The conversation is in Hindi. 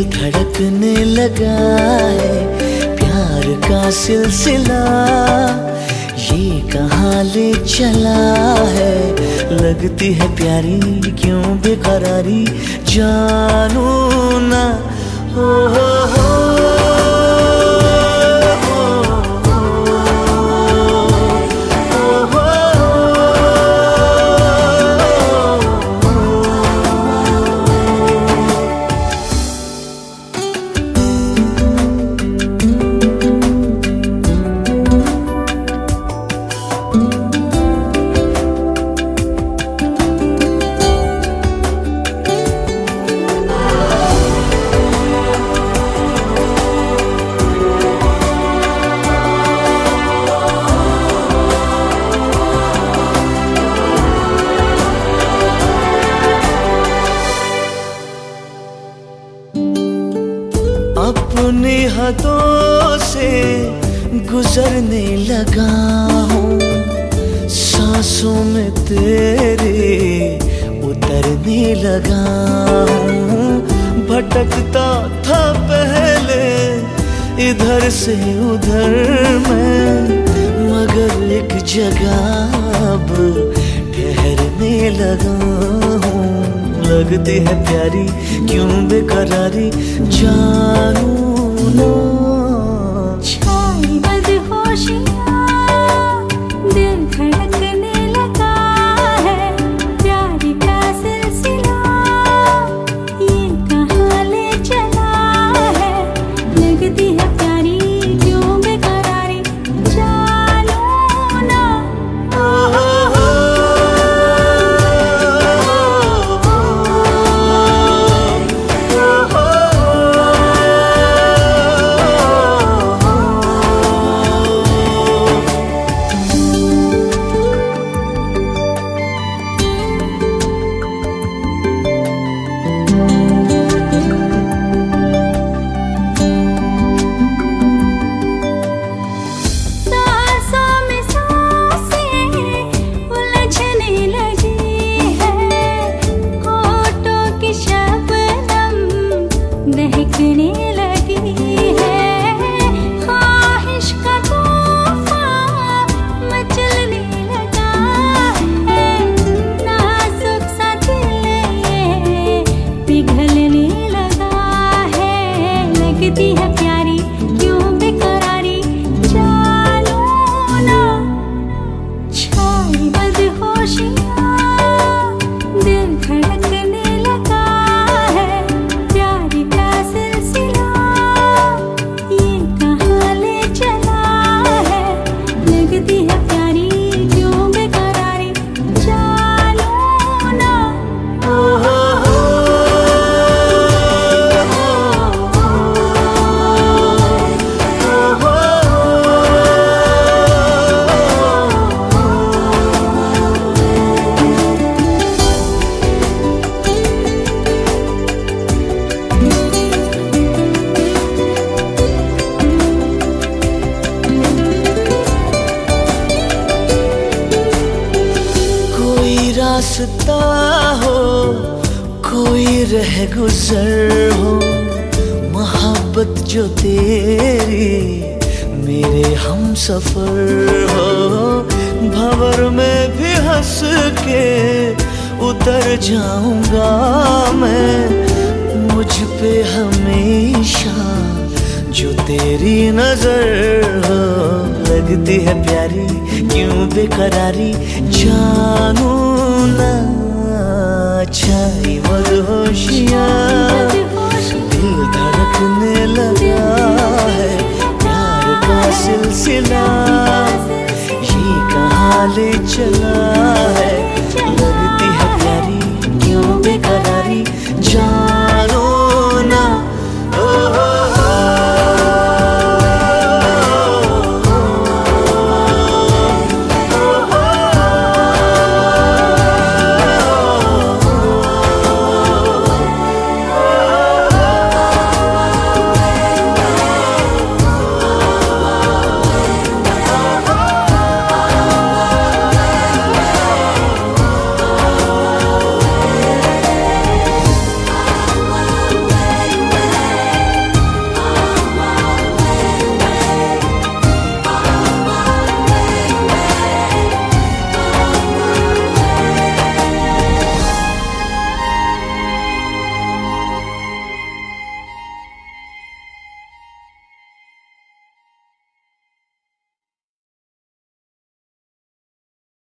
धड़कने लगा है, प्यार का सिलसिला ये कहाँ ले चला है। लगती है प्यारी क्यों बेकरारी, जानू ना हो। अपनी हदों से गुजरने लगा हूँ, सांसों में तेरे उतरने लगा हूँ। भटकता था पहले इधर से उधर मैं, मगर एक जगह अब ठहरने लगा हूँ। लगती है प्यारी क्यों बेकरारी, जानू ना। छाई बदहोशियाँ, दिल धड़कने लगा है, प्यार का सिलसिला ये कहाँ ले चला है। लगती है प्यारी क्यों बेकरारी, जानू ना। बहकने लगी है ख्वाहिश का तूफान, मचलने लगा है नाजुक सा दिल ये पिघलने लगा है। लगती है प्यारी क्यों बेकरारी, जानू ना। छाई बदहोशियाँ, दिल धड़कने लगा है, प्यार का सिलसिला ये कहाँ ले चला है। लगती है प्यारी क्यों बेकरारी, जानू ना। रास्ता हो कोई रह गुजर हो, मोहब्बत जो तेरी मेरे हम सफर हो। भंवर में भी हंस के उतर जाऊंगा मैं, मुझ पे हमेशा जो तेरी नजर हो। लगती है प्यारी क्यों बेकरारी, जानू ना। छाई बदहोशियाँ।